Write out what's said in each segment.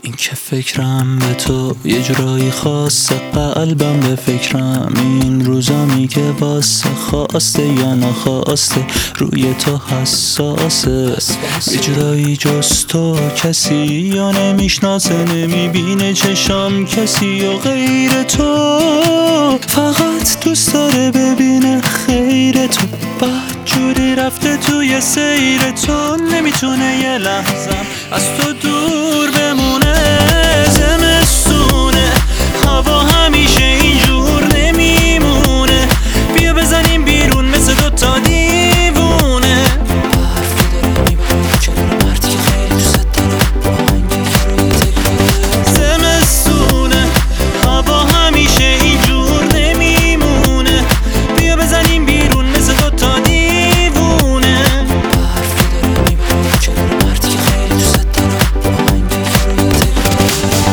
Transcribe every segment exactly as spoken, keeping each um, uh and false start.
این که فکرم به تو یه جورایی خاصه، قلبم به فکرم این روزا میگه واسه خواسته یا نخواسته روی تو حساسه. یه جورایی جز تو کسی یا نمیشناسه، نمیبینه چشام کسی یا غیر تو، فقط دوست داره ببینه خیر تو. بعد جوری رفته توی سیر تو، نمیتونه یه لحظم از تو دور بمونه. زمستونه هوا همیشه اینجور نمیمونه، بیا بزنیم بیرون مثل دوتا دیوونه. حرف داره میباره کنار مردی که خیلی دوست داره، آهنگی که روی تکراره. زمستونه هوا همیشه اینجور نمیمونه، بیا بزنیم بیرون مثل دوتا دیوونه. حرف داره میباره کنار مردی که خیلی دوست داره، آهنگی که روی تکراره.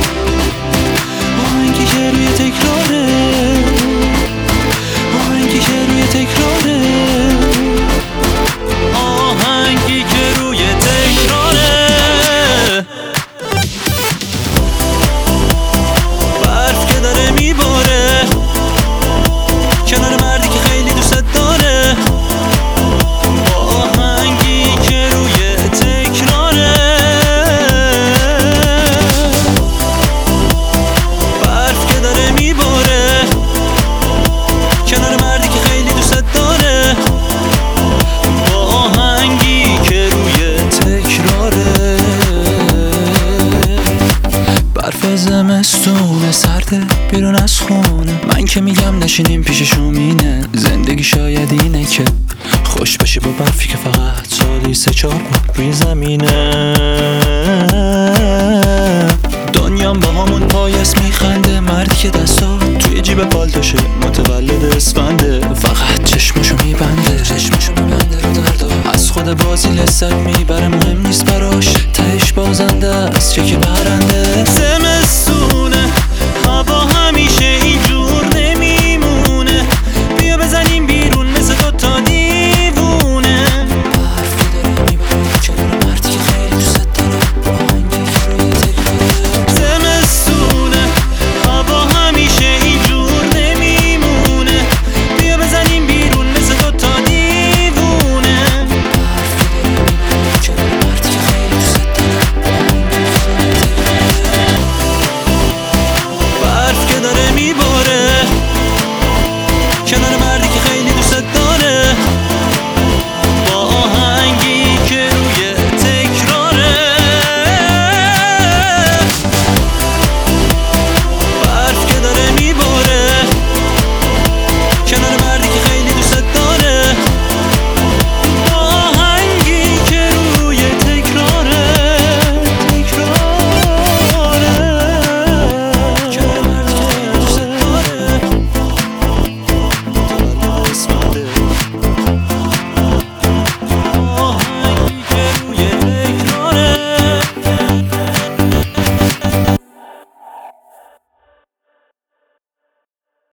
آهنگی که روی تکراره، آهنگی که روی تکراره، آهنگی که روی تکراره. برف که داره میباره کنار مردی که خیلی دوست داره، آهنگی که روی تکراره. برف که داره میباره کنار مردی که خیلی دوست داره، با آهنگی که روی تکراره. برف زمستونه سرده بیرون از خونه، من که میگم نشینیم پیش شومینه. زندگی شاید اینه که خوش بشه با برفی که فقط سالی سه چهار بار روی زمینه. دنیام با همون پایست میخنده، مردی که دستا توی جیب پالتوشه متولد اسفنده، فقط چشمشو میبنده چشمشو میبنده رو دردا، از خود بازی لذت میبره، مهم نیست براش تهش بازنده است چه که برنده. زمستون